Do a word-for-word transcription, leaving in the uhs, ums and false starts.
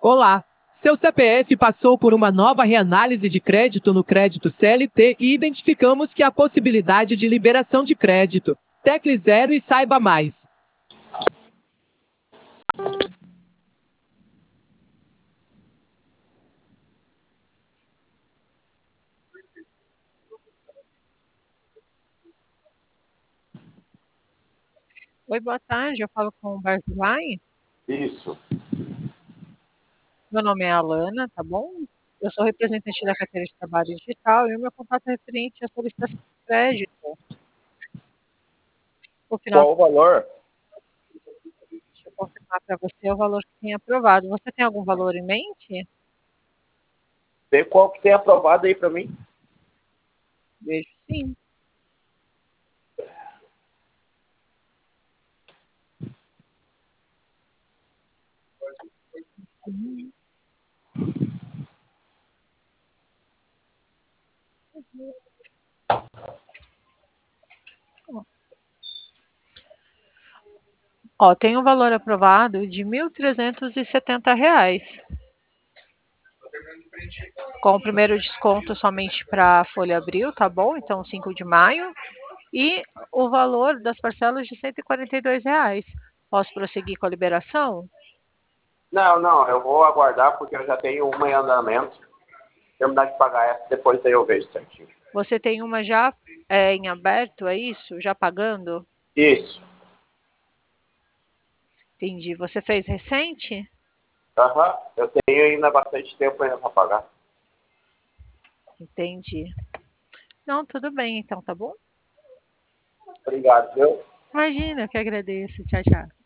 Olá! Seu C P F passou por uma nova reanálise de crédito no crédito C L T e identificamos que há possibilidade de liberação de crédito. Tecle zero e saiba mais. Oi, boa tarde. Eu falo com o Barzilai. Isso. Meu nome é Alana, tá bom? Eu sou representante da carteira de trabalho digital e o meu contato é referente à solicitação de crédito. O final, Qual o valor? deixa eu confirmar para você o valor que tem aprovado. Você tem algum valor em mente? Vê qual que tem aprovado aí para mim. Vejo sim. Uhum. Ó, tem um valor aprovado de mil trezentos e setenta reais. Com o primeiro desconto somente para a folha abril, tá bom? Então, cinco de maio. E o valor das parcelas de cento e quarenta e dois reais. Posso prosseguir com a liberação? Não, não, eu vou aguardar porque eu já tenho uma em andamento. Terminar de pagar essa, depois aí eu vejo certinho. Você tem uma já é, em aberto, é isso? Já pagando? Isso. Entendi. Você fez recente? Aham, eu tenho ainda bastante tempo ainda para pagar. Entendi. Não, tudo bem então, tá bom? Obrigado, viu? Imagina, eu que agradeço. Tchau, tchau.